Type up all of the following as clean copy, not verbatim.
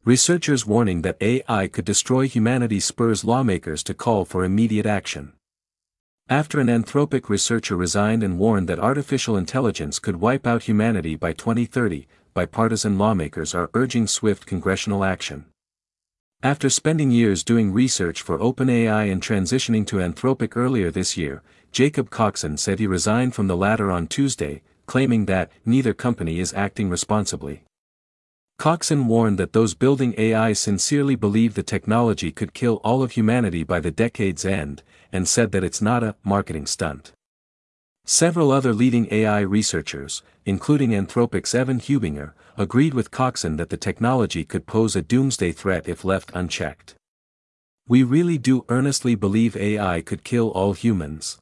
Researchers warning that AI could destroy humanity spurs lawmakers to call for immediate action. After an Anthropic researcher resigned and warned that artificial intelligence could wipe out humanity by 2030, bipartisan lawmakers are urging swift congressional action. After spending years doing research for OpenAI and transitioning to Anthropic earlier this year, Jacob Coxon said he resigned from the latter on Tuesday, claiming that neither company is acting responsibly. Coxon warned that those building AI sincerely believe the technology could kill all of humanity by the decade's end, and said that it's not a marketing stunt. Several other leading AI researchers, including Anthropic's Evan Hubinger, agreed with Coxon that the technology could pose a doomsday threat if left unchecked. "We really do earnestly believe AI could kill all humans.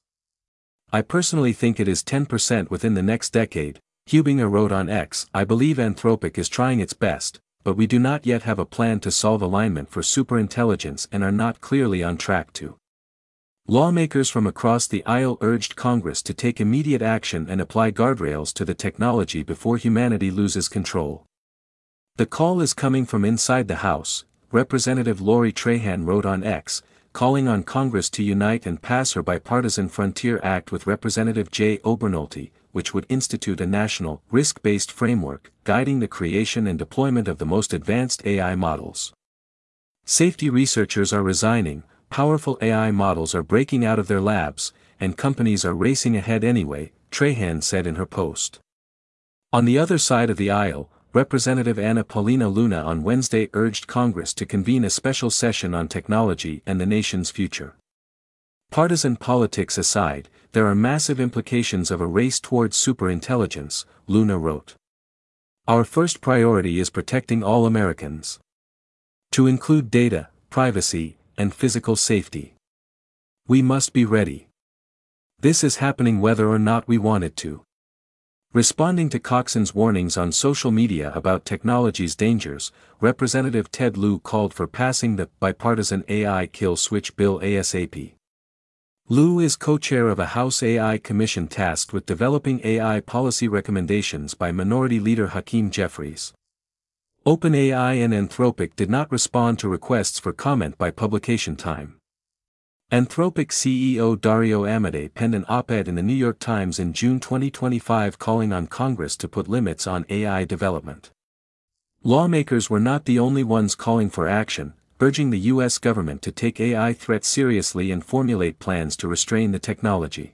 I personally think it is 10% within the next decade," Hubinger wrote on X. "I believe Anthropic is trying its best, but we do not yet have a plan to solve alignment for superintelligence and are not clearly on track to." Lawmakers from across the aisle urged Congress to take immediate action and apply guardrails to the technology before humanity loses control. "The call is coming from inside the House," Representative Lori Trahan wrote on X, calling on Congress to unite and pass her Bipartisan Frontier Act with Representative Jay Obernolte, which would institute a national, risk-based framework, guiding the creation and deployment of the most advanced AI models. "Safety researchers are resigning, powerful AI models are breaking out of their labs, and companies are racing ahead anyway," Trahan said in her post. On the other side of the aisle, Representative Anna Paulina Luna on Wednesday urged Congress to convene a special session on technology and the nation's future. "Partisan politics aside, there are massive implications of a race towards superintelligence," Luna wrote. "Our first priority is protecting all Americans. To include data, privacy, and physical safety. We must be ready. This is happening whether or not we want it to." Responding to Coxon's warnings on social media about technology's dangers, Representative Ted Lieu called for passing the bipartisan AI kill switch bill ASAP. Lieu is co-chair of a House AI commission tasked with developing AI policy recommendations by Minority Leader Hakeem Jeffries. OpenAI and Anthropic did not respond to requests for comment by publication time. Anthropic CEO Dario Amodei penned an op-ed in the New York Times in June 2025 calling on Congress to put limits on AI development. Lawmakers were not the only ones calling for action, urging the U.S. government to take AI threats seriously and formulate plans to restrain the technology.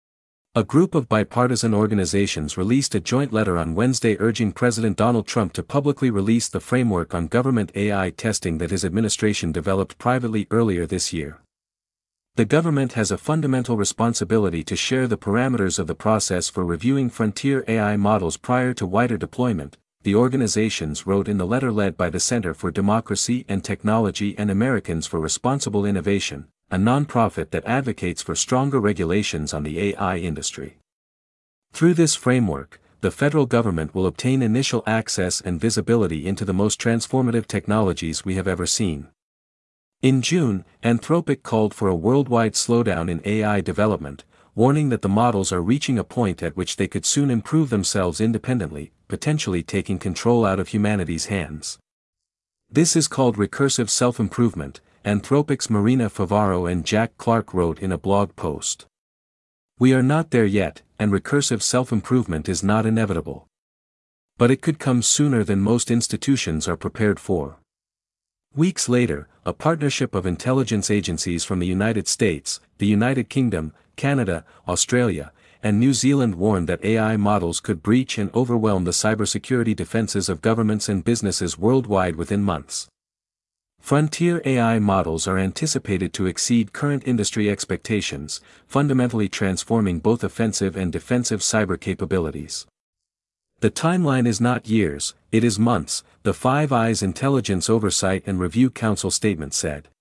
A group of bipartisan organizations released a joint letter on Wednesday urging President Donald Trump to publicly release the framework on government AI testing that his administration developed privately earlier this year. "The government has a fundamental responsibility to share the parameters of the process for reviewing frontier AI models prior to wider deployment," the organizations wrote in the letter led by the Center for Democracy and Technology and Americans for Responsible Innovation, a nonprofit that advocates for stronger regulations on the AI industry. Through this framework, the federal government will obtain initial access and visibility into the most transformative technologies we have ever seen. In June, Anthropic called for a worldwide slowdown in AI development, warning that the models are reaching a point at which they could soon improve themselves independently, potentially taking control out of humanity's hands. "This is called recursive self-improvement," Anthropic's Marina Favaro and Jack Clark wrote in a blog post. "We are not there yet, and recursive self-improvement is not inevitable. But it could come sooner than most institutions are prepared for." Weeks later, a partnership of intelligence agencies from the United States, the United Kingdom, Canada, Australia, and New Zealand warned that AI models could breach and overwhelm the cybersecurity defenses of governments and businesses worldwide within months. Frontier AI models are anticipated to exceed current industry expectations, fundamentally transforming both offensive and defensive cyber capabilities. "The timeline is not years, it is months," the Five Eyes Intelligence Oversight and Review Council statement said.